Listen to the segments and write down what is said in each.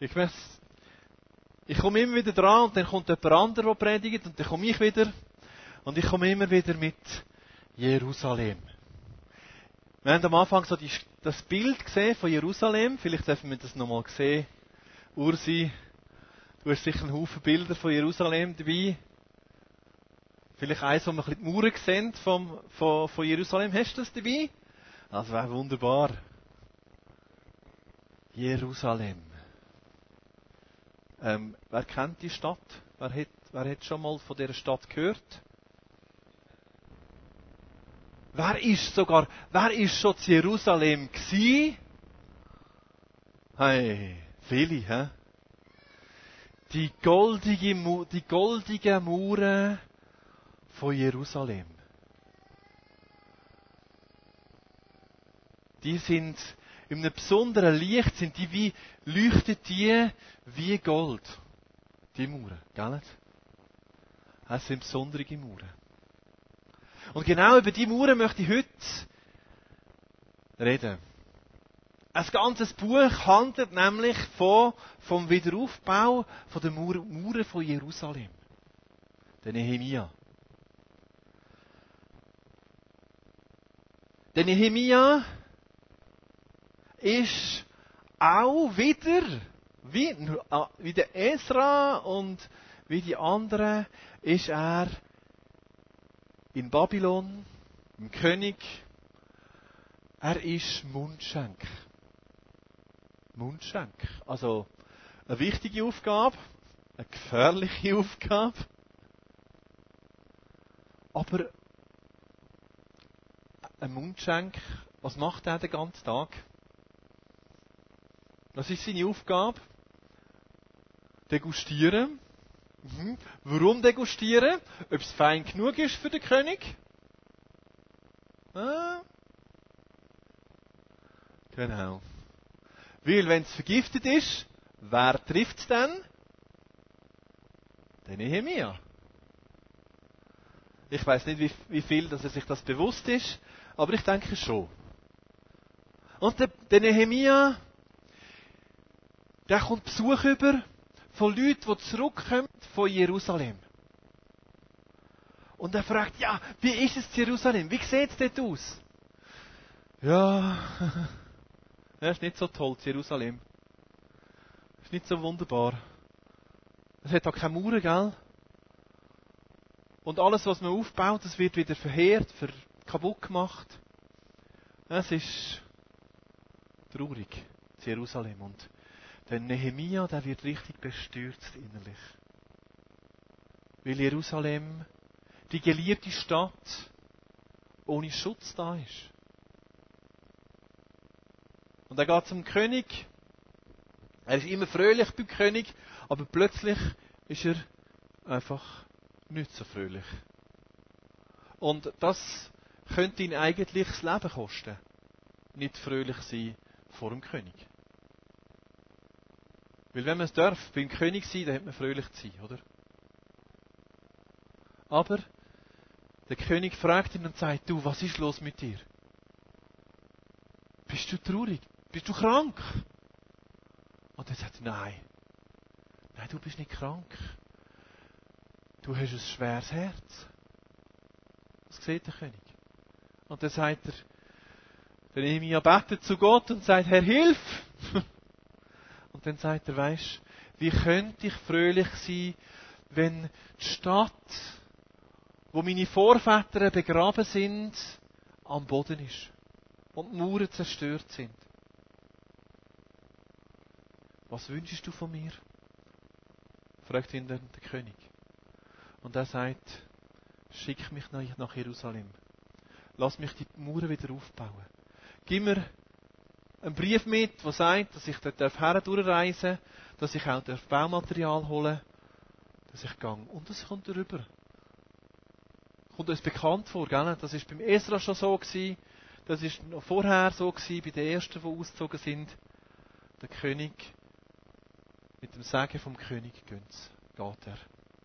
Ich komme immer wieder dran und dann kommt jemand anderes, der predigt und dann komme ich wieder. Und ich komme immer wieder mit Jerusalem. Wir haben am Anfang so das Bild gesehen von Jerusalem. Vielleicht dürfen wir das nochmal sehen. Ursi, du hast sicher einen Haufen Bilder von Jerusalem dabei. Vielleicht eins, wo wir ein bisschen die Mauern sehen von Jerusalem. Hast du das dabei? Das wäre wunderbar. Jerusalem. Wer kennt die Stadt? Wer hat schon mal von dieser Stadt gehört? Wer ist schon zu Jerusalem gsi? Hey, viele, hä? Die goldigen Mauern von Jerusalem. Die sind in einem besonderen Licht, leuchten die wie Gold. Die Mauern, gell? Das sind besondere Mauern. Und genau über die Mauern möchte ich heute reden. Ein ganzes Buch handelt nämlich vom Wiederaufbau von den Mauern von Jerusalem. Der Nehemia. Der Nehemia ist auch wieder, wie der Esra und wie die anderen, ist er in Babylon, im König. Er ist Mundschenk. Mundschenk. Also eine wichtige Aufgabe, eine gefährliche Aufgabe. Aber ein Mundschenk, was macht er den ganzen Tag? Was ist seine Aufgabe? Degustieren. Warum degustieren? Ob es fein genug ist für den König? Genau. Weil, wenn es vergiftet ist, wer trifft es dann? Der Nehemia. Ich weiß nicht, wie viel, dass er sich das bewusst ist, aber ich denke schon. Und der Nehemia, der kommt Besuch über von Leuten, die zurückkommen von Jerusalem. Und er fragt, ja, wie ist es in Jerusalem? Wie sieht es dort aus? Ja, das ist nicht so toll, Jerusalem. Das ist nicht so wunderbar. Es hat auch keine Mauern, gell? Und alles, was man aufbaut, das wird wieder verheert, kaputt gemacht. Es ist traurig, Jerusalem. Und der Nehemia, der wird richtig bestürzt innerlich. Weil Jerusalem, die geliebte Stadt, ohne Schutz da ist. Und er geht zum König. Er ist immer fröhlich beim König, aber plötzlich ist er einfach nicht so fröhlich. Und das könnte ihn eigentlich das Leben kosten. Nicht fröhlich sein vor dem König. Weil wenn man es darf, beim König sein, dann hat man fröhlich zu sein, oder? Aber der König fragt ihn und sagt, du, was ist los mit dir? Bist du traurig? Bist du krank? Und er sagt, nein, du bist nicht krank. Du hast ein schweres Herz. Das sieht der König. Und dann sagt er, der Nehemia betet zu Gott und sagt, Herr, hilf! Und dann sagt er, weisst, wie könnte ich fröhlich sein, wenn die Stadt, wo meine Vorväter begraben sind, am Boden ist und die Mauern zerstört sind. Was wünschst du von mir? Fragt ihn dann der König. Und er sagt, schick mich nach Jerusalem. Lass mich die Mauern wieder aufbauen. Gib mir einen Brief mit, der sagt, dass ich dort durchreisen darf, dass ich auch Baumaterial holen darf, dass ich gehe. Und das kommt darüber. Kommt uns bekannt vor, gell? Das war beim Esra schon so gewesen. Das war noch vorher so gewesen, bei den ersten, die ausgezogen sind. Der König, mit dem Segen vom König geht er.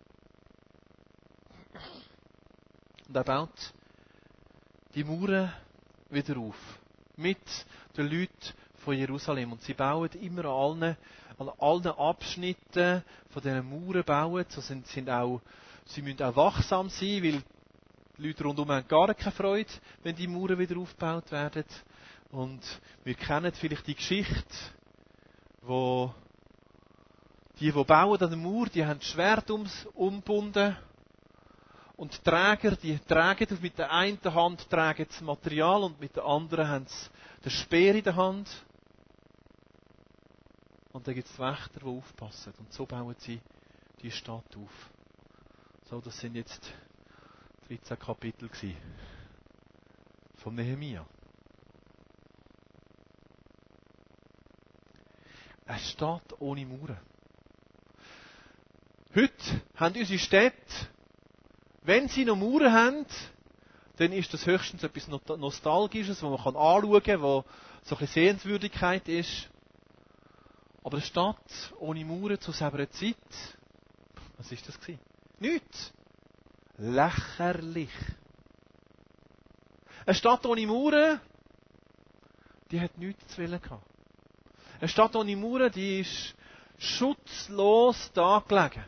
Und er baut die Mauern wieder auf. Mit den Leuten von Jerusalem. Und sie bauen immer an allen Abschnitten von diesen Mauern bauen. Sie müssen auch wachsam sein, weil die Leute rundherum haben gar keine Freude, wenn die Mauern wieder aufgebaut werden. Und wir kennen vielleicht die Geschichte, wo die bauen an der Mauer, die haben das Schwert umgebunden. Und die Träger, die tragen mit der einen Hand das Material und mit der anderen haben sie den Speer in der Hand. Und dann gibt es die Wächter, die aufpassen. Und so bauen sie die Stadt auf. So, das sind jetzt 13 Kapitel von Nehemia. Eine Stadt ohne Mauern. Heute haben unsere Städte, wenn sie noch Mauern haben, dann ist das höchstens etwas Nostalgisches, was man anschauen kann, wo so ein bisschen Sehenswürdigkeit ist. Aber eine Stadt ohne Mauern zu selber Zeit, was ist das gewesen? Nichts. Lächerlich. Eine Stadt ohne Mauern, die hat nichts zu wollen gehabt. Eine Stadt ohne Mauern, die ist schutzlos da gelegen.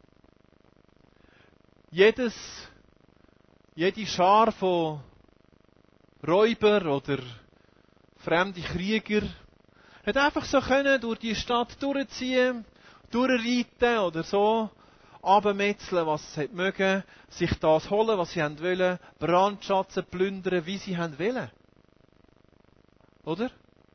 Jede Schar von Räuber oder fremde Krieger hat einfach so können durch die Stadt durchziehen, durchreiten oder so, abmetzeln, was sie mögen, sich das holen, was sie wollen, brandschatzen, plündern, wie sie wollen. Oder?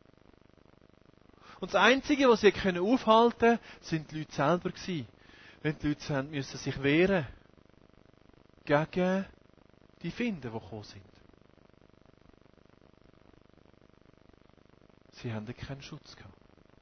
Und das Einzige, was sie aufhalten können, sind die Leute selber gewesen. Wenn die Leute müssen sich wehren gegen die Finden, die gekommen sind. Sie haben keinen Schutz gehabt.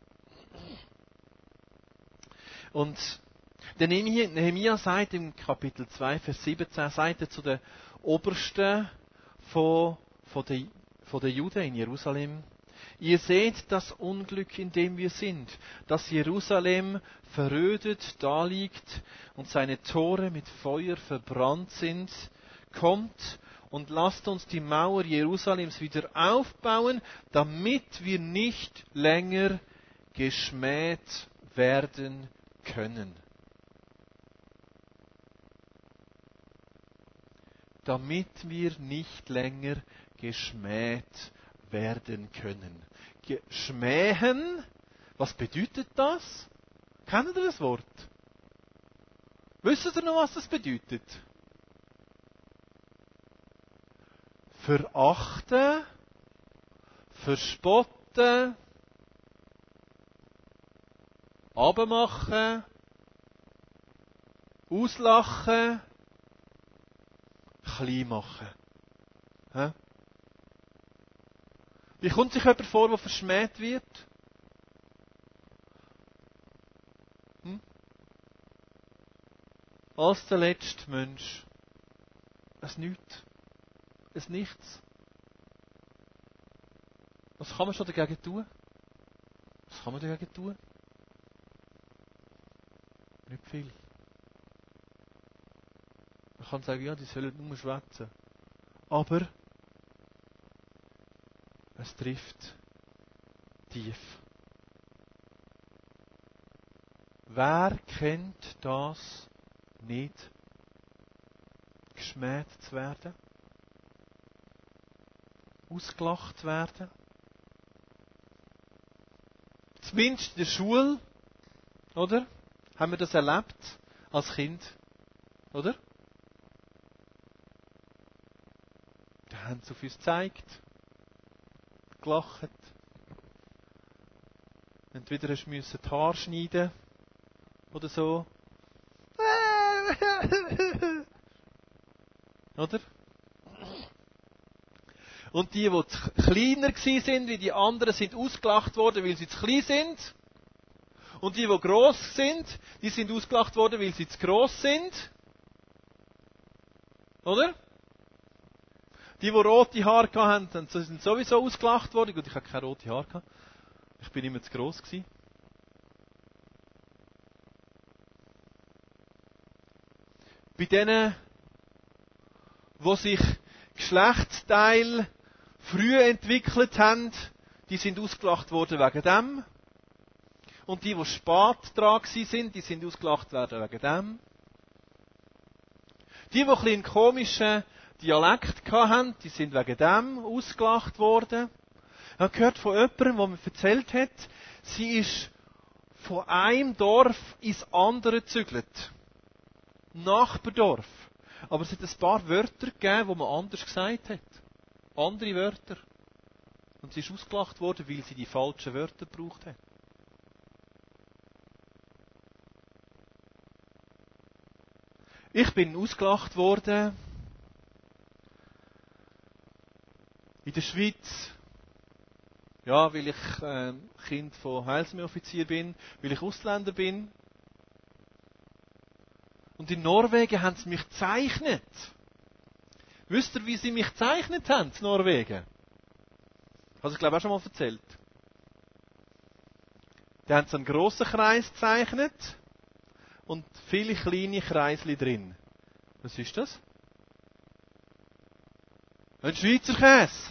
Und der Nehemia sagt im Kapitel 2, Vers 17, sagt er zu den Obersten von den Juden in Jerusalem: Ihr seht das Unglück, in dem wir sind, dass Jerusalem verödet daliegt und seine Tore mit Feuer verbrannt sind. Kommt und lasst uns die Mauer Jerusalems wieder aufbauen, damit wir nicht länger geschmäht werden können. Damit wir nicht länger geschmäht werden können. Schmähen, was bedeutet das? Kennt ihr das Wort? Wisst ihr noch, was das bedeutet? Verachten, verspotten, abmachen, auslachen, klein machen. Hä? Wie kommt sich jemand vor, der verschmäht wird? Als der letzte Mensch. Es Nichts. Es Nichts. Was kann man schon dagegen tun? Was kann man dagegen tun? Nicht viel. Man kann sagen, ja, die sollen nur schwätzen. Aber es trifft tief. Wer kennt das nicht? Geschmäht zu werden? Ausgelacht zu werden? Zumindest in der Schule, oder? Haben wir das erlebt als Kind, oder? Da haben sie auf uns gezeigt, gelacht. Entweder hast du die Haare schneiden oder so. Oder? Und die kleiner waren wie die anderen, sind ausgelacht worden, weil sie zu klein sind. Und die gross sind, die sind ausgelacht worden, weil sie zu gross sind. Oder? Die rote Haare hatten, sind sowieso ausgelacht worden. Gut, ich hatte keine rote Haare gehabt. Ich bin immer zu gross gewesen. Bei denen, die sich Geschlechtsteil früh entwickelt haben, die sind ausgelacht worden wegen dem. Und die spät dran sind, die sind ausgelacht worden wegen dem. Die ein bisschen einen komischen Dialekt hatten, die sind wegen dem ausgelacht worden. Ich habe gehört von jemandem, der mir erzählt hat, sie ist von einem Dorf ins andere gezügelt. Nachbardorf. Aber es hat ein paar Wörter gegeben, die man anders gesagt hat. Andere Wörter. Und sie ist ausgelacht worden, weil sie die falschen Wörter gebraucht hat. Ich bin ausgelacht worden in der Schweiz, ja, weil ich Kind von Heilsarmee-Offizier bin, weil ich Ausländer bin. Und in Norwegen haben sie mich gezeichnet. Wisst ihr, wie sie mich gezeichnet haben, in Norwegen? Habe ich glaube auch schon mal erzählt. Die haben so einen grossen Kreis gezeichnet und viele kleine Kreisli drin. Was ist das? Ein Schweizer Käse.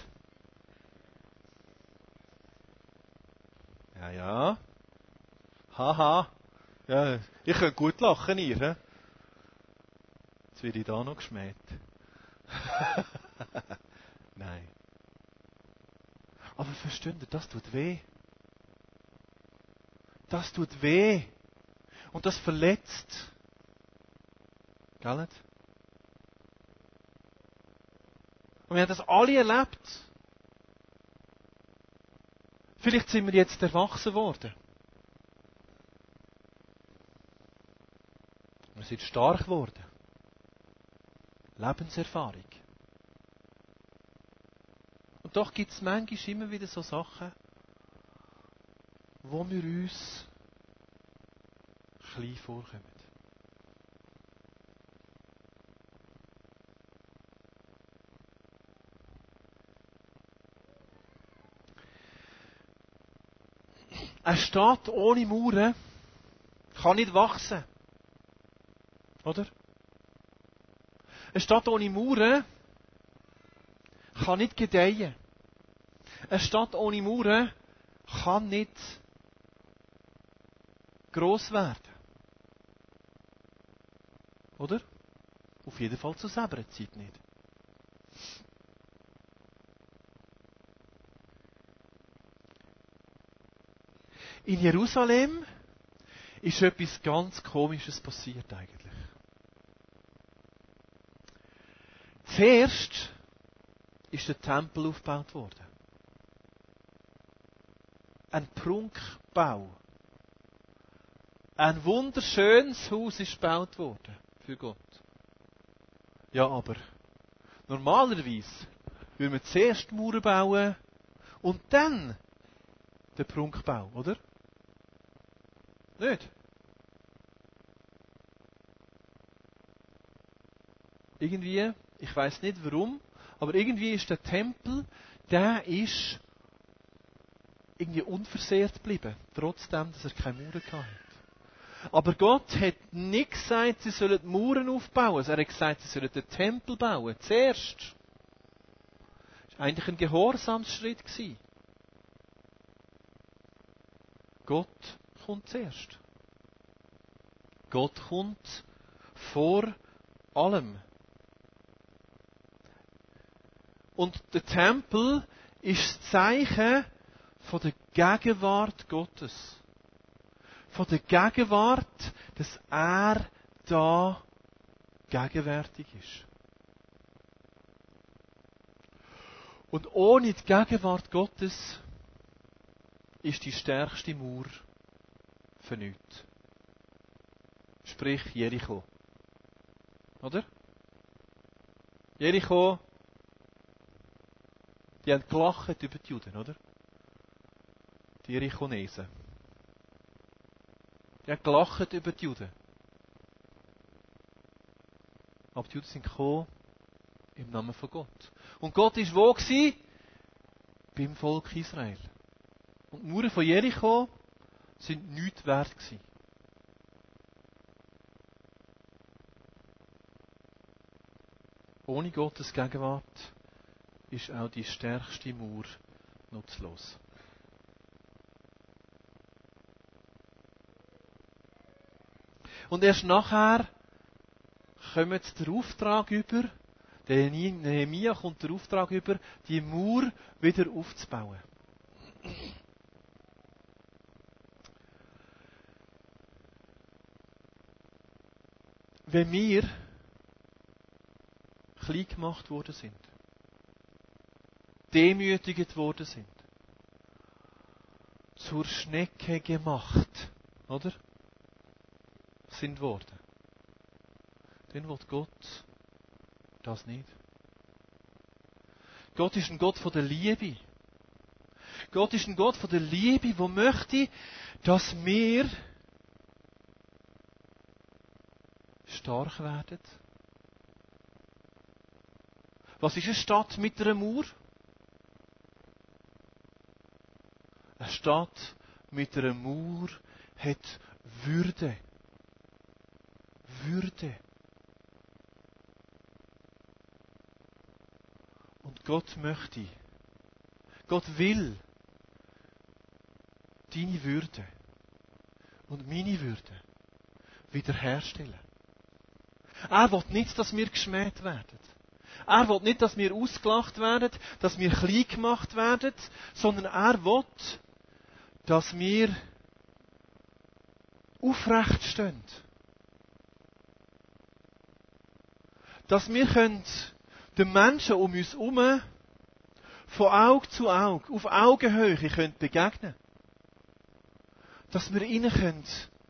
Ja, ja. Haha. Ja, ich könnte gut lachen, ihr. He? Jetzt werde ich da noch geschmäht. Nein. Aber versteht ihr, das tut weh. Das tut weh. Und das verletzt. Gell? Und wir haben das alle erlebt. Vielleicht sind wir jetzt erwachsen worden. Wir sind stark geworden. Lebenserfahrung. Und doch gibt es manchmal immer wieder so Sachen, wo wir uns klein vorkommen. Eine Stadt ohne Mauern kann nicht wachsen. Oder? Eine Stadt ohne Mauern kann nicht gedeihen. Eine Stadt ohne Mauern kann nicht gross werden. Oder? Auf jeden Fall zu selber Zeit nicht. In Jerusalem ist etwas ganz Komisches passiert eigentlich. Zuerst ist der Tempel aufgebaut worden. Ein Prunkbau. Ein wunderschönes Haus ist gebaut worden für Gott. Ja, aber normalerweise würde man zuerst Mauern bauen und dann den Prunkbau, oder? Nicht? Irgendwie, ich weiß nicht warum, aber irgendwie ist der Tempel, der ist irgendwie unversehrt geblieben, trotzdem, dass er keine Mauern hatte. Aber Gott hat nicht gesagt, sie sollen Mauern aufbauen. Er hat gesagt, sie sollen den Tempel bauen. Zuerst. Das war eigentlich ein Gehorsamsschritt. Gott kommt zuerst. Gott kommt vor allem. Und der Tempel ist das Zeichen von der Gegenwart Gottes. Von der Gegenwart, dass er da gegenwärtig ist. Und ohne die Gegenwart Gottes ist die stärkste Mauer vernichtet. Sprich Jericho. Oder? Jericho, die haben gelacht über die Juden, oder? Die Jerichonesen. Die haben gelacht über die Juden. Aber die Juden sind gekommen im Namen von Gott. Und Gott war wo gewesen? Beim Volk Israel. Und die Mauern von Jericho sind nichts wert gewesen. Ohne Gottes Gegenwart ist auch die stärkste Mauer nutzlos. Und erst nachher kommt der Auftrag über, der Nehemia kommt der Auftrag über, die Mauer wieder aufzubauen. Wenn wir klein gemacht worden sind, demütigt worden sind, zur Schnecke gemacht, oder? Sind worden. Dann will Gott das nicht. Gott ist ein Gott von der Liebe. Gott ist ein Gott von der Liebe, der möchte, dass wir stark werden. Was ist eine Stadt mit einer Mauer? Eine Stadt mit einer Mauer hat Würde. Würde. Und Gott möchte, Gott will deine Würde und meine Würde wiederherstellen. Er will nicht, dass wir geschmäht werden. Er will nicht, dass wir ausgelacht werden, dass wir klein gemacht werden, sondern er will, dass wir aufrecht stehen. Dass wir den Menschen um uns herum von Auge zu Auge, auf Augenhöhe begegnen können. Dass wir ihnen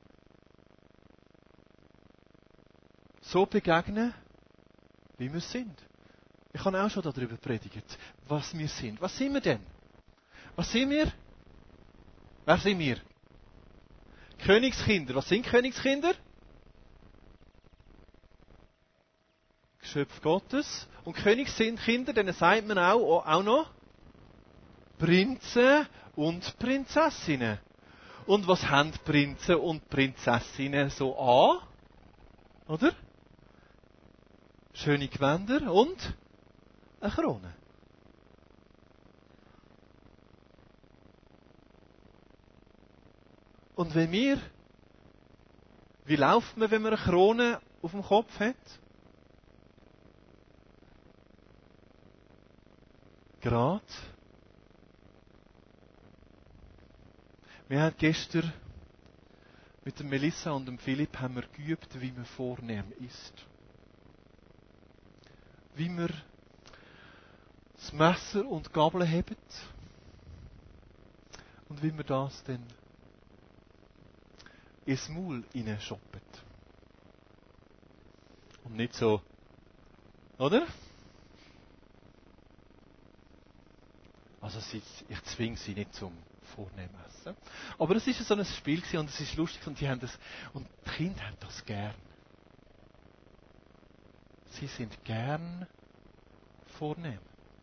so begegnen, wie wir sind. Ich habe auch schon darüber predigt, was wir sind. Was sind wir denn? Was sind wir? Wer sind wir? Königskinder. Was sind Königskinder? Geschöpf Gottes. Und Königskinder, denen sagt man auch noch Prinzen und Prinzessinnen. Und was haben Prinzen und Prinzessinnen so an? Oder? Schöne Gewänder und eine Krone. Und wie läuft man, wenn man eine Krone auf dem Kopf hat? Gerade. Wir haben gestern mit dem Melissa und dem Philipp haben wir geübt, wie man vornehm ist. Wie man das Messer und die Gabel hebt und wie man das dann ins Maul hineinschoppet. Und nicht so, oder? Also ich zwinge sie nicht zum vornehmen Essen. Aber es ist so ein Spiel und es ist lustig und die Kinder haben das gern. Sie sind gern vornehm.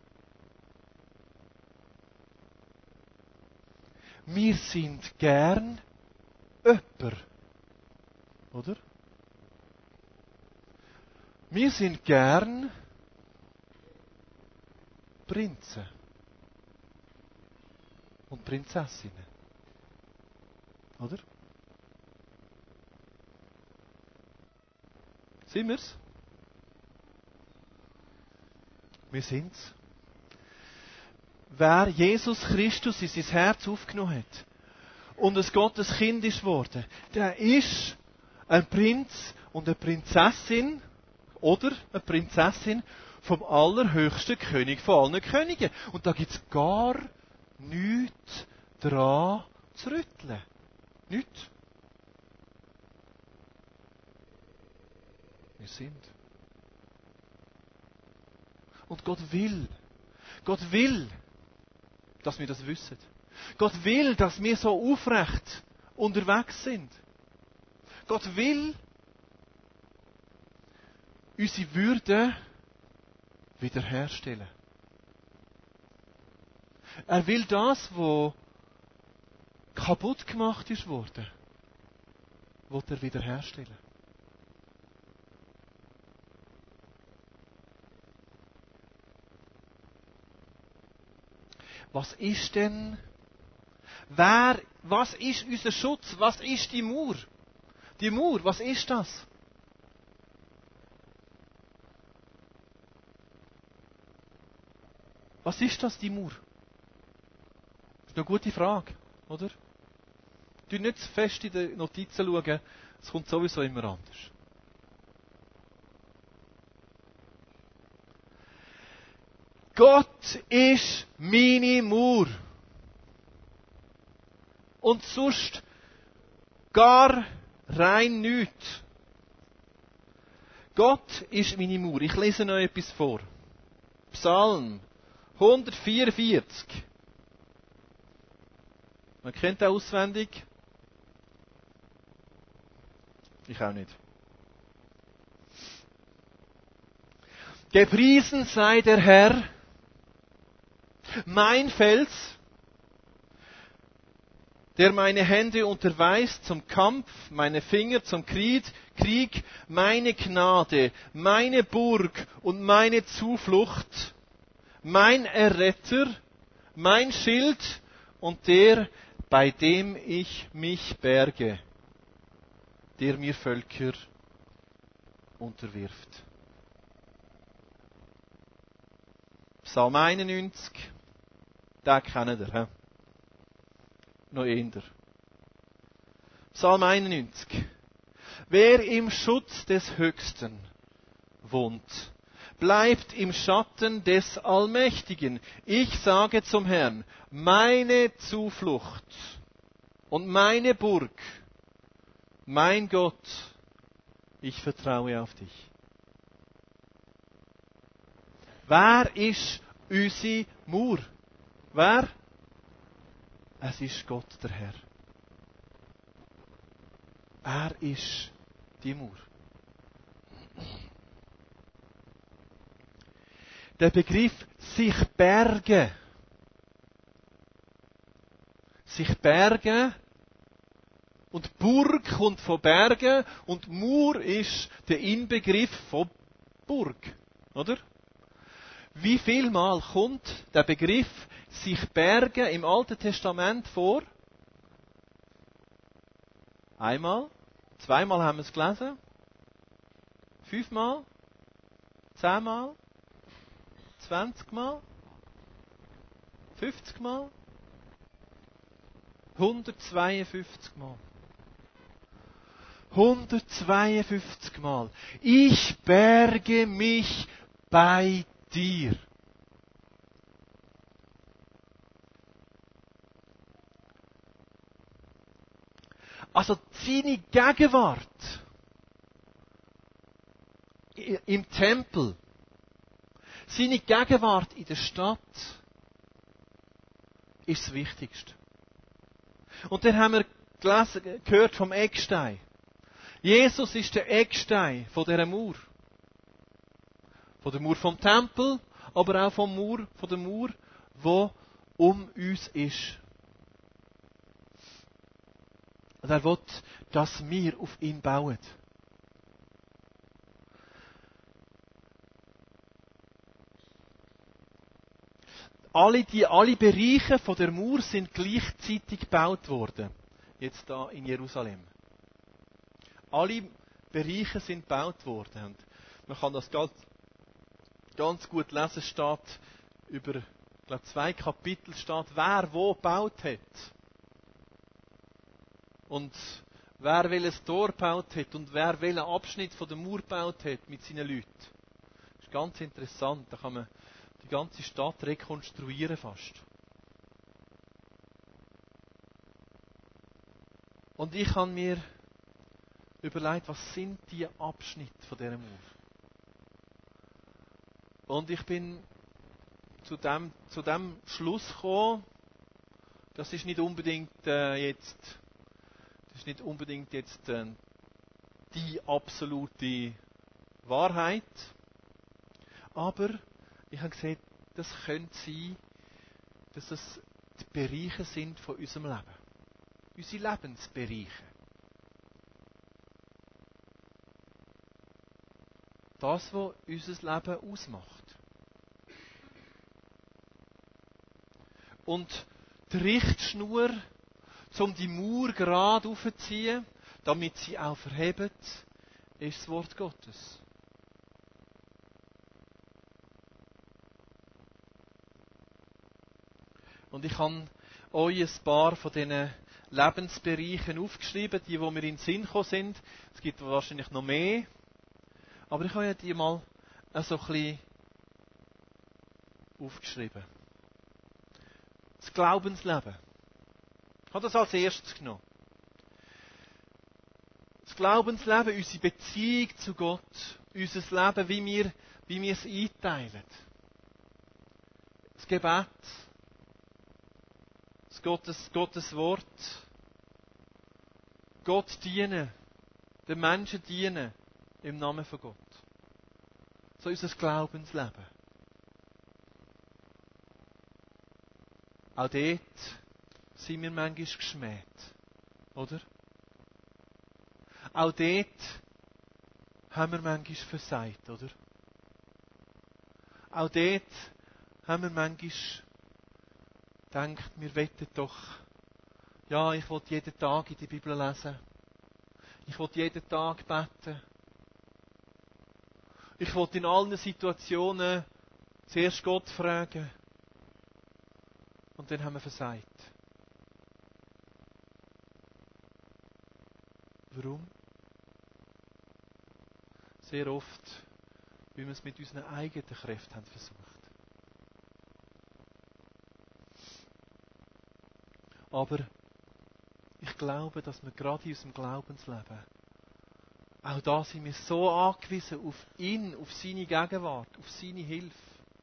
Wir sind gern jemand. Oder? Wir sind gern Prinzen und Prinzessinnen. Oder? Sind wir's? Wir sind's. Wer Jesus Christus in sein Herz aufgenommen hat und ein Gottes Kind ist worden, der ist ein Prinz und eine Prinzessin oder eine Prinzessin vom allerhöchsten König von allen Königen. Und da gibt's gar nichts dran zu rütteln. Nichts. Wir sind. Und Gott will, dass wir das wissen. Gott will, dass wir so aufrecht unterwegs sind. Gott will unsere Würde wiederherstellen. Er will das, was kaputt gemacht ist worden, will er wiederherstellen. Was ist denn, was ist unser Schutz? Was ist die Mauer? Die Mauer, was ist das? Was ist das, die Mauer? Das ist eine gute Frage, oder? Du nicht zu fest in den Notizen schauen, es kommt sowieso immer anders. Gott ist meine Mauer. Und sonst gar rein nichts. Gott ist meine Mauer. Ich lese noch etwas vor. Psalm 144. Man kennt den auswendig. Ich auch nicht. Gepriesen sei der Herr, mein Fels, der meine Hände unterweist zum Kampf, meine Finger zum Krieg, meine Gnade, meine Burg und meine Zuflucht, mein Erretter, mein Schild und der, bei dem ich mich berge, der mir Völker unterwirft. Psalm 91, den kennt ihr, he? Noch eher. Psalm 91. Wer im Schutz des Höchsten wohnt, bleibt im Schatten des Allmächtigen. Ich sage zum Herrn, meine Zuflucht und meine Burg, mein Gott, ich vertraue auf dich. Wer ist unsere Mauer? Wer? Es ist Gott, der Herr. Er ist die Mauer. Der Begriff sich bergen. Sich bergen. Und Burg kommt von Bergen. Und Mauer ist der Inbegriff von Burg. Oder? Wie viel Mal kommt der Begriff sich bergen im Alten Testament vor? Einmal, zweimal haben wir es gelesen, 5-mal, 10-mal, 20-mal, 50-mal, 152-mal. 152-mal. Ich berge mich bei dir. Also seine Gegenwart im Tempel, seine Gegenwart in der Stadt ist das Wichtigste. Und dann haben wir gehört vom Eckstein. Jesus ist der Eckstein von dieser Mauer. Von der Mauer vom Tempel, aber auch von der Mauer, die um uns ist. Und er will, dass wir auf ihn bauen. Alle Bereiche von der Mauer sind gleichzeitig gebaut worden. Jetzt da in Jerusalem. Alle Bereiche sind gebaut worden. Und man kann das ganz gut lesen, steht über, ich glaube, 2 Kapitel steht, wer wo gebaut hat. Und wer welches Tor gebaut hat und wer welchen Abschnitt von der Mauer gebaut hat mit seinen Leuten. Das ist ganz interessant. Da kann man die ganze Stadt rekonstruieren fast. Und ich habe mir überlegt, was sind die Abschnitte von dieser Mauer? Und ich bin zu dem Schluss gekommen, das ist nicht unbedingt jetzt die absolute Wahrheit. Aber ich habe gesehen, das könnte sein, dass es die Bereiche sind von unserem Leben. Unsere Lebensbereiche. Das, was unser Leben ausmacht. Und die Richtschnur, um die Mauer gerade aufzuziehen, damit sie auch verhebt, ist das Wort Gottes. Und ich habe euch ein paar von diesen Lebensbereichen aufgeschrieben, die mir in den Sinn gekommen sind. Es gibt wahrscheinlich noch mehr. Aber ich habe ja die mal so ein bisschen aufgeschrieben. Das Glaubensleben. Ich habe das als erstes genommen. Das Glaubensleben, unsere Beziehung zu Gott, unser Leben, wie wir es einteilen. Das Gebet, das Gottes Wort, Gott dienen, den Menschen dienen im Namen von Gott. So unser Glaubensleben. Auch dort sind wir manchmal geschmäht, oder? Auch dort haben wir manchmal versagt, oder? Auch dort haben wir manchmal gedacht, wir wollen doch, ja, ich will jeden Tag in die Bibel lesen. Ich will jeden Tag beten. Ich will in allen Situationen zuerst Gott fragen. Und dann haben wir versagt. Warum? Sehr oft, weil wir es mit unseren eigenen Kräften haben versucht. Aber ich glaube, dass wir gerade in unserem Glaubensleben, auch da sind wir so angewiesen auf ihn, auf seine Gegenwart, auf seine Hilfe.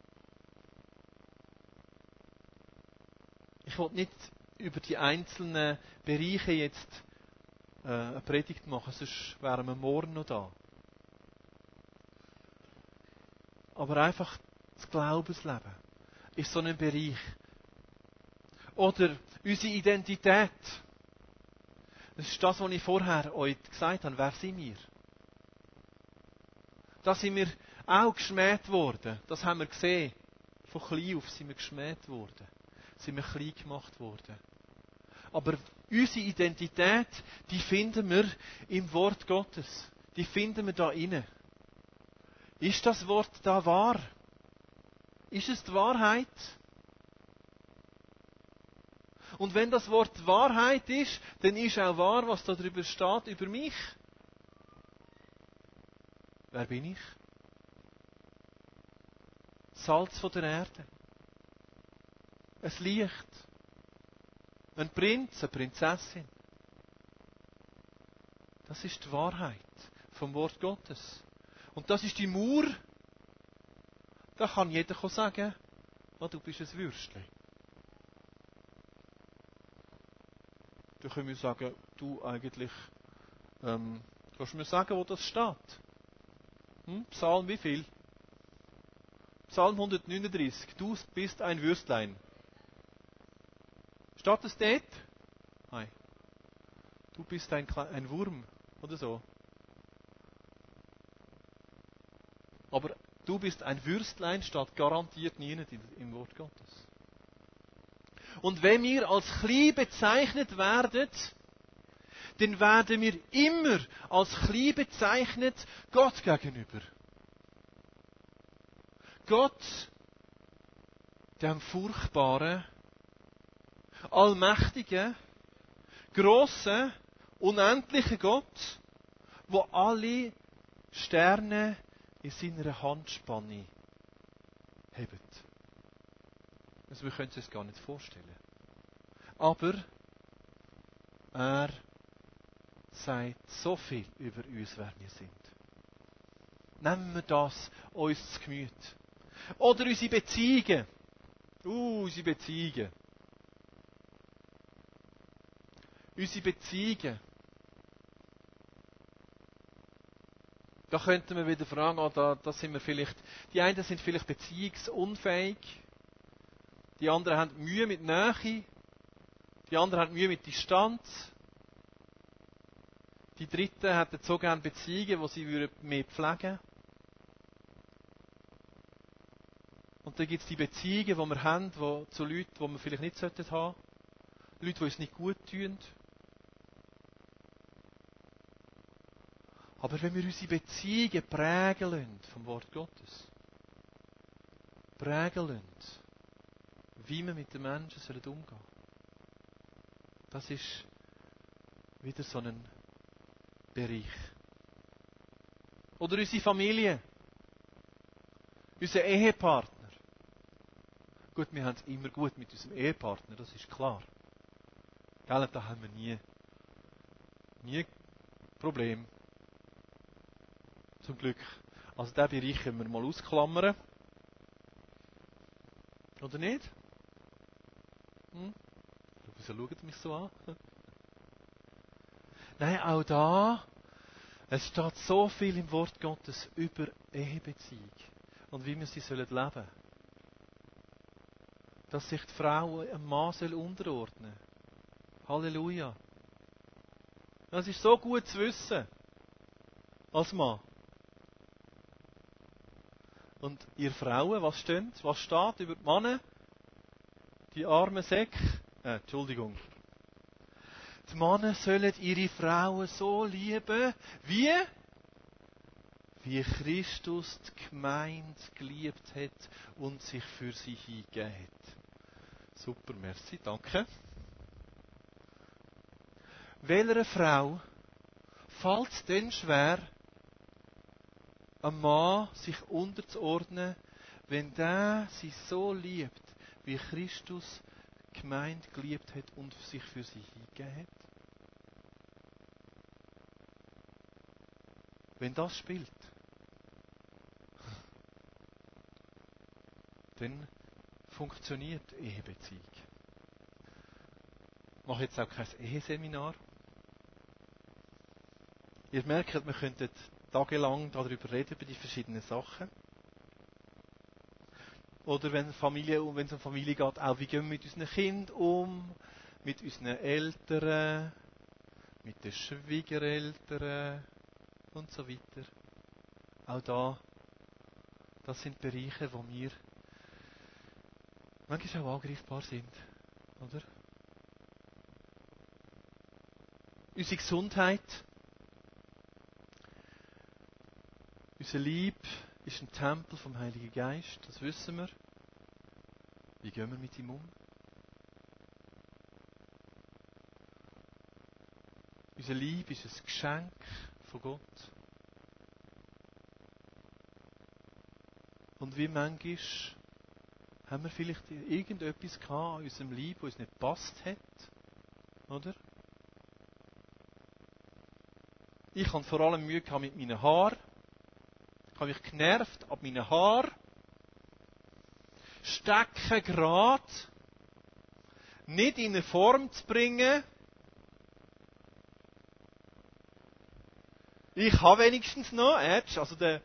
Ich will nicht über die einzelnen Bereiche jetzt eine Predigt machen, sonst wären wir morgen noch da. Aber einfach das Glaubensleben ist so ein Bereich. Oder unsere Identität. Das ist das, was ich vorher euch gesagt habe. Wer sind wir? Da sind wir auch geschmäht worden. Das haben wir gesehen. Von klein auf sind wir geschmäht worden. Sind wir klein gemacht worden. Aber unsere Identität, die finden wir im Wort Gottes. Die finden wir da inne. Ist das Wort da wahr? Ist es die Wahrheit? Und wenn das Wort Wahrheit ist, dann ist auch wahr, was da drüber steht über mich. Wer bin ich? Salz von der Erde. Ein Licht. Ein Prinz, eine Prinzessin. Das ist die Wahrheit vom Wort Gottes. Und das ist die Mauer. Da kann jeder sagen, oh, du bist ein Würstchen. Da können wir sagen, du eigentlich, kannst du mir sagen, wo das steht? Psalm wie viel? Psalm 139. Du bist ein Würstlein. Steht das dort? Nein. Du bist ein Wurm oder so. Aber du bist ein Würstlein steht garantiert nie im Wort Gottes. Und wenn wir als klein bezeichnet werden, dann werden wir immer als klein bezeichnet Gott gegenüber. Gott, dem furchtbaren, allmächtigen, grossen, unendlichen Gott, wo alle Sterne in seiner Handspanne haben. Also wir können uns das gar nicht vorstellen. Aber er sagt so viel über uns, wer wir sind. Nehmen wir das uns zu Gemüte. Oder unsere Beziehungen. Unsere Beziehungen. Unsere Beziehungen. Da könnten wir wieder fragen, da sind wir vielleicht, die einen sind vielleicht beziehungsunfähig, die anderen haben Mühe mit Nähe, die anderen haben Mühe mit Distanz, die Dritten hätten so gerne Beziehungen, die sie mehr pflegen würden. Und dann gibt es die Beziehungen, die wir haben, zu Leuten, die wir vielleicht nicht haben sollten. Leute, die uns nicht gut tun. Aber wenn wir unsere Beziehungen prägen lassen vom Wort Gottes, prägen lassen, wie wir mit den Menschen umgehen sollen, das ist wieder so ein Bereich. Oder unsere Familie, unser Ehepartner. Gut, wir haben es immer gut mit unserem Ehepartner, das ist klar. Gell, da haben wir nie Probleme. Zum Glück. Also diesen Bereich können wir mal ausklammern. Oder nicht? Wieso schaut ihr mich so an? Nein, auch da, es steht so viel im Wort Gottes über Ehebeziehung und wie wir sie leben sollen. Dass sich die Frau einem Mann unterordnen soll. Halleluja. Das ist so gut zu wissen. Als Mann. Und ihr Frauen, was steht? Was steht über die Männer? Die armen Säcke? Entschuldigung. Die Männer sollen ihre Frauen so lieben, wie Christus die Gemeinde geliebt hat und sich für sie hingegeben hat. Super, merci, danke. Welcher Frau fällt es denn schwer, einem Mann sich unterzuordnen, wenn der sie so liebt, wie Christus die Gemeinde geliebt hat und sich für sie hingegeben hat? Wenn das spielt, dann funktioniert Ehebeziehung. Ich mache jetzt auch kein Eheseminar. Ihr merkt, wir könnten tagelang darüber reden, über die verschiedenen Sachen. Oder wenn es um Familie geht, auch wie gehen wir mit unseren Kindern um, mit unseren Eltern, mit den Schwiegereltern und so weiter. Auch das sind Bereiche, wo wir manchmal auch angreifbar sind. Oder? Unsere Gesundheit. Unser Leib ist ein Tempel vom Heiligen Geist, das wissen wir. Wie gehen wir mit ihm um? Unser Leib ist ein Geschenk von Gott. Und wie manchmal haben wir vielleicht irgendetwas gehabt an unserem Leib, das uns nicht gepasst hat. Oder? Ich hatte vor allem Mühe mit meinen Haaren. Ich habe mich genervt ab meinen Haaren. Stecken gerade. Nicht in eine Form zu bringen. Ich habe wenigstens noch Edge. Also der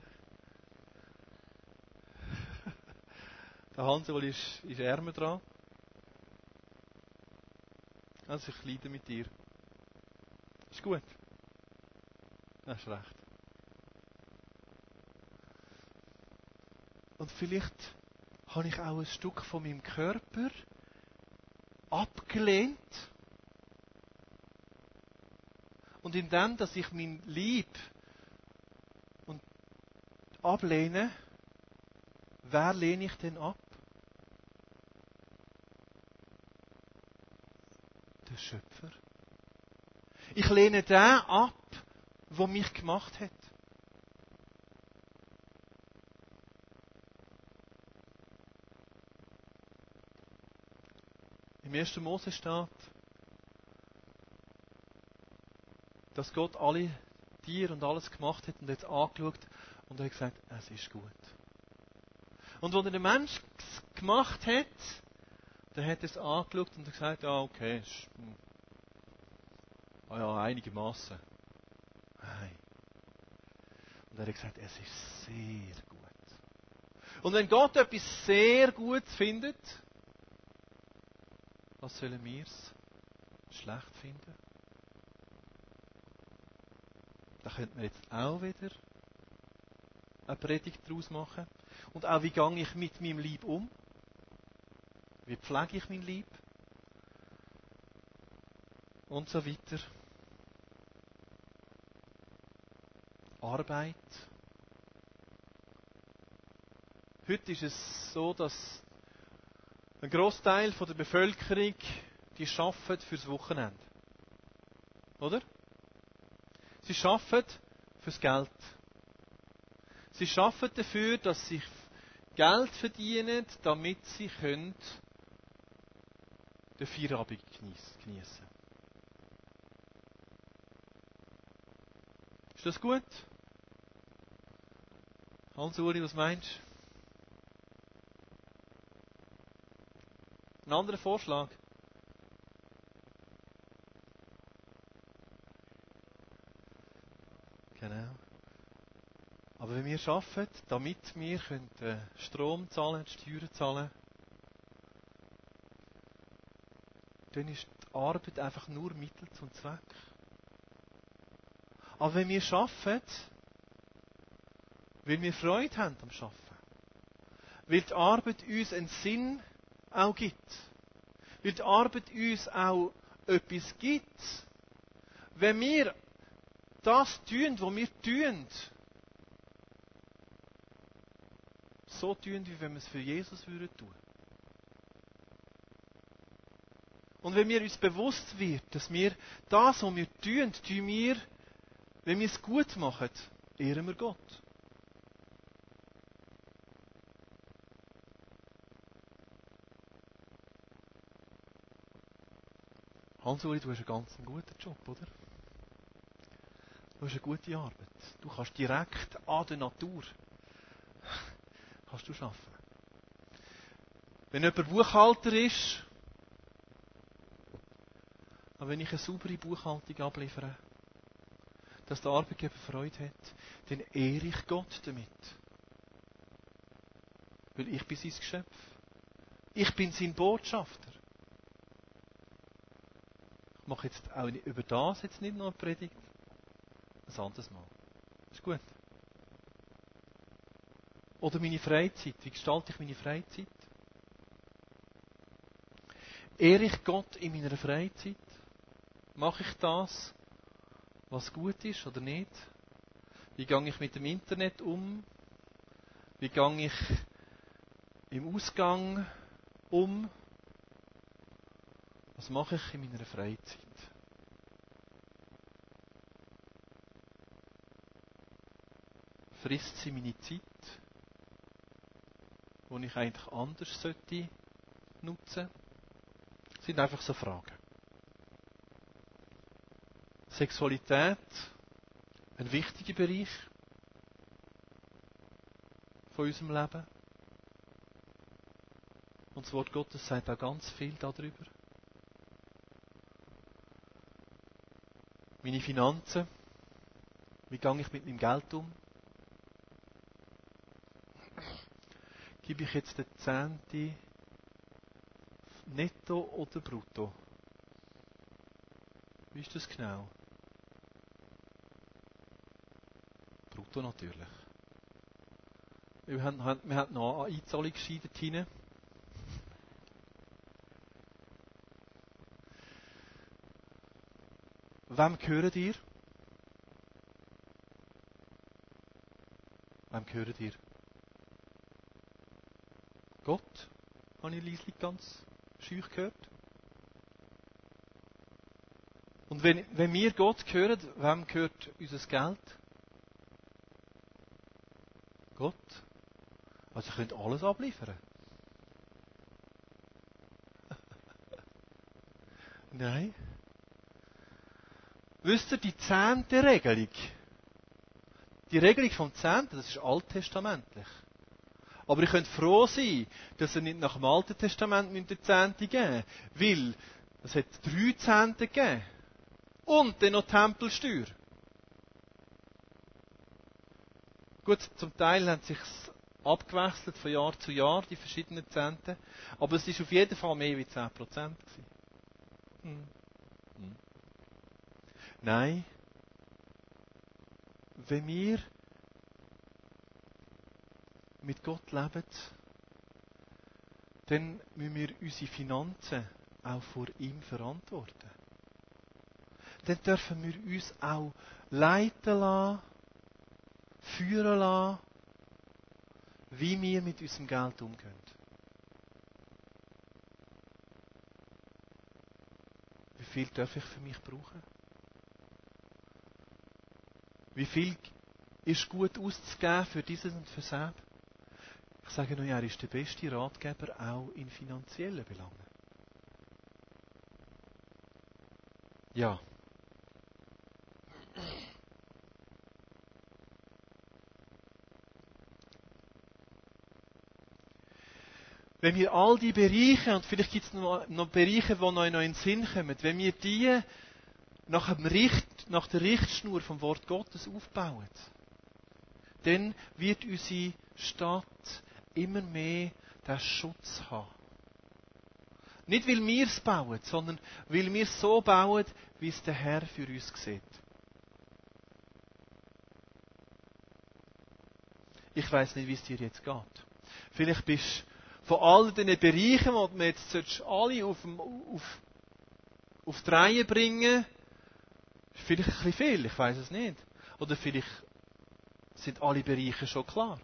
Hans ist ärmer dran. Also ich leide mit dir. Ist gut. Hast recht. Und vielleicht habe ich auch ein Stück von meinem Körper abgelehnt. Und indem, dass ich mein Leib ablehne, wer lehne ich denn ab? Der Schöpfer. Ich lehne den ab, der mich gemacht hat. Im 1. Mose steht, dass Gott alle Tiere und alles gemacht hat und jetzt angeschaut und hat gesagt, es ist gut. Und als der Mensch es gemacht hat, dann hat er es angeschaut und gesagt, ja, okay, ist, ja, einigermaßen. Nein. Und er hat gesagt, es ist sehr gut. Und wenn Gott etwas sehr Gutes findet, was sollen wir es schlecht finden? Da könnte man jetzt auch wieder eine Predigt daraus machen. Und auch, wie gehe ich mit meinem Leib um? Wie pflege ich mein Leib? Und so weiter. Arbeit. Heute ist es so, dass ein Grossteil der Bevölkerung die arbeitet fürs Wochenende. Oder? Sie arbeiten fürs Geld. Sie arbeiten dafür, dass sie Geld verdienen, damit sie den Feierabend geniessen. Ist das gut? Hans-Uri, was meinst du? Ein anderer Vorschlag? Genau. Aber wenn wir arbeiten, damit wir den Strom zahlen, die Steuern zahlen, dann ist die Arbeit einfach nur Mittel zum Zweck. Aber wenn wir arbeiten, weil wir Freude haben am Arbeiten, weil die Arbeit uns einen Sinn auch gibt, weil die Arbeit uns auch etwas gibt, wenn wir das tun, was wir tun, so tun, wie wenn wir es für Jesus tun würden. Und wenn wir uns bewusst wird, dass wir das, was wir tun, wir, wenn wir es gut machen, ehren wir Gott. Hans-Uri, du hast einen ganz guten Job, oder? Du hast eine gute Arbeit. Du kannst direkt an der Natur kannst du arbeiten. Wenn jemand Buchhalter ist, aber wenn ich eine saubere Buchhaltung abliefere, dass der Arbeitgeber Freude hat, dann ehre ich Gott damit. Weil ich bin sein Geschöpf. Ich bin sein Botschafter. Ich mache jetzt auch über das jetzt nicht noch eine Predigt. Ein anderes Mal. Ist gut. Oder meine Freizeit. Wie gestalte ich meine Freizeit? Ehre ich Gott in meiner Freizeit? Mache ich das, was gut ist oder nicht? Wie gehe ich mit dem Internet um? Wie gehe ich im Ausgang um? Was mache ich in meiner Freizeit? Frisst sie meine Zeit, die ich eigentlich anders sollte nutzen? Das sind einfach so Fragen. Sexualität, ein wichtiger Bereich von unserem Leben. Und das Wort Gottes sagt auch ganz viel darüber. Meine Finanzen, wie gehe ich mit meinem Geld um? Gebe ich jetzt den Zehnte netto oder brutto? Wie ist das genau? Brutto natürlich. Wir haben noch eine Einzahlungsschein dort hinein. Wem gehört ihr? Wem gehört ihr? Gott? Habe ich leislich ganz schüch gehört. Und wenn wir Gott gehören, wem gehört unser Geld? Gott. Also ihr könnt alles abliefern. Nein. Wisst ihr, die 10. Regelung, die Regelung vom 10., das ist alttestamentlich. Aber ihr könnt froh sein, dass ihr nicht nach dem Alten Testament den 10. geben müsst, weil es hat 3 Zehnte gegeben. Und dann noch Tempelsteuer. Gut, zum Teil haben sich abgewechselt von Jahr zu Jahr, die verschiedenen Zehnte. Aber es ist auf jeden Fall mehr als 10%. Nein. Wenn wir mit Gott leben, dann müssen wir unsere Finanzen auch vor ihm führen lassen, wie wir mit unserem Geld umgehen. Wie viel darf ich für mich brauchen? Wie viel ist gut auszugeben für dieses und für das? Ich sage nur, er ist der beste Ratgeber auch in finanziellen Belangen. Ja. Wenn wir all die Bereiche, und vielleicht gibt es noch Bereiche, die noch in den Sinn kommen, wenn wir die nach der Richtschnur vom Wort Gottes aufbauen, dann wird unsere Stadt immer mehr den Schutz haben. Nicht, weil wir es bauen, sondern weil wir es so bauen, wie es der Herr für uns sieht. Ich weiss nicht, wie es dir jetzt geht. Vielleicht bist du von all diesen Bereichen, die wir jetzt alle auf die Reihe bringen, vielleicht ein bisschen viel, ich weiss es nicht. Oder vielleicht sind alle Bereiche schon klar.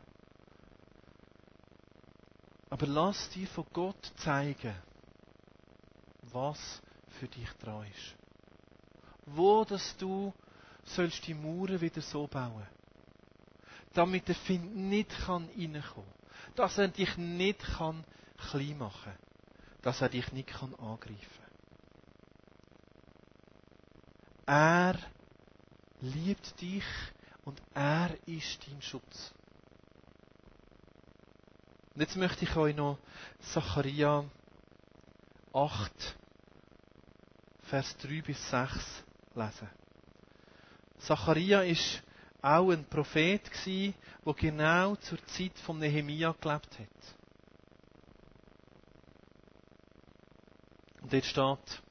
Aber lass dir von Gott zeigen, was für dich dran ist. Wo, dass du sollst die Mauern wieder so bauen, damit der Find nicht reinkommen kann, dass er dich nicht klein machen kann, dass er dich nicht angreifen kann. Er liebt dich und er ist dein Schutz. Und jetzt möchte ich euch noch Sacharja 8, Vers 3 bis 6 lesen. Sacharja war auch ein Prophet, der genau zur Zeit von Nehemia gelebt hat. Und dort steht: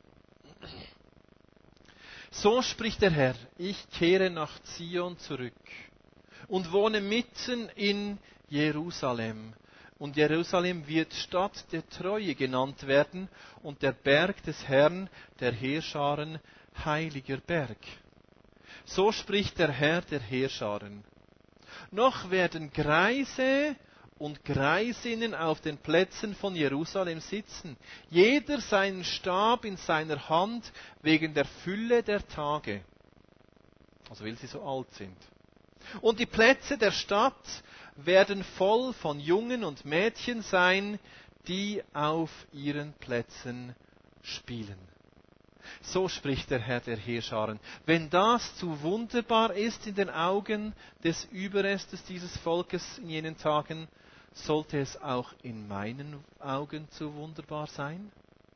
So spricht der Herr, ich kehre nach Zion zurück und wohne mitten in Jerusalem. Und Jerusalem wird Stadt der Treue genannt werden und der Berg des Herrn, der Heerscharen, heiliger Berg. So spricht der Herr der Heerscharen. Noch werden Greise und Greisinnen auf den Plätzen von Jerusalem sitzen, jeder seinen Stab in seiner Hand wegen der Fülle der Tage, also weil sie so alt sind. Und die Plätze der Stadt werden voll von Jungen und Mädchen sein, die auf ihren Plätzen spielen. So spricht der Herr der Heerscharen. Wenn das zu wunderbar ist in den Augen des Überrestes dieses Volkes in jenen Tagen, sollte es auch in meinen Augen zu wunderbar sein?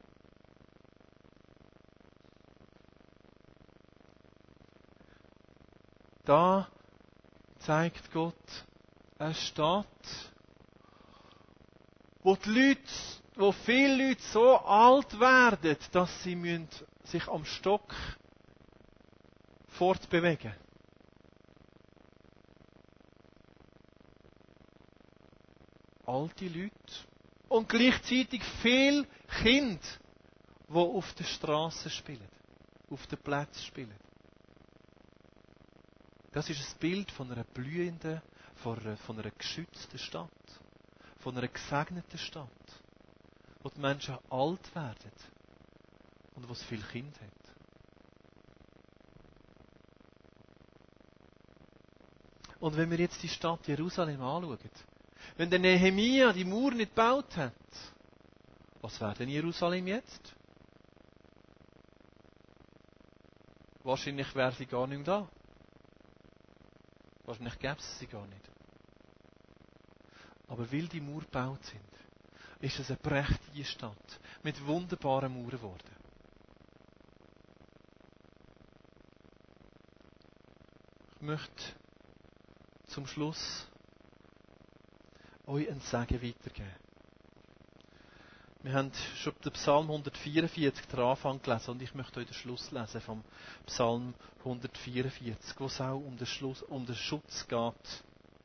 Da zeigt Gott eine Stadt, wo viele Leute so alt werden, dass sie sich am Stock fortbewegen. Alte Leute und gleichzeitig viele Kinder, die auf der Straße spielen, auf den Plätzen spielen. Das ist ein Bild von einer blühenden, von einer geschützten Stadt, von einer gesegneten Stadt, wo die Menschen alt werden und wo es viele Kinder hat. Und wenn wir jetzt die Stadt Jerusalem anschauen, wenn der Nehemia die Mauer nicht gebaut hat, was wäre denn Jerusalem jetzt? Wahrscheinlich wäre sie gar nicht mehr da. Wahrscheinlich gäbe es sie gar nicht. Aber weil die Mauer gebaut sind, ist es eine prächtige Stadt mit wunderbaren Mauern geworden. Ich möchte zum Schluss euch ein Segen weitergeben. Wir haben schon den Psalm 144 den Anfang gelesen und ich möchte euch den Schluss lesen vom Psalm 144, wo es auch um den Schutz geht.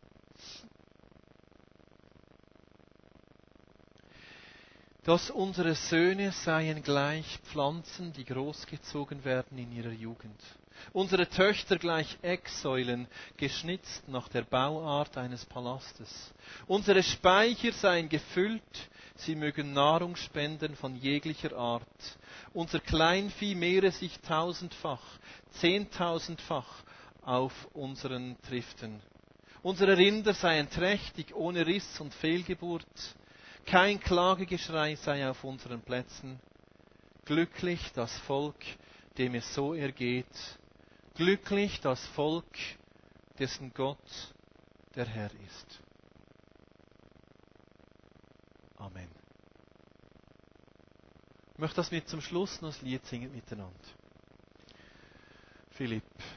Dass unsere Söhne seien gleich Pflanzen, die großgezogen werden in ihrer Jugend. Unsere Töchter gleich Ecksäulen, geschnitzt nach der Bauart eines Palastes. Unsere Speicher seien gefüllt, sie mögen Nahrung spenden von jeglicher Art. Unser Kleinvieh mehre sich 1000-fach, 10.000-fach auf unseren Triften. Unsere Rinder seien trächtig, ohne Riss und Fehlgeburt. Kein Klagegeschrei sei auf unseren Plätzen. Glücklich das Volk, dem es so ergeht. Glücklich das Volk, dessen Gott der Herr ist. Amen. Ich möchte das mit zum Schluss noch ein Lied singen miteinander. Philipp.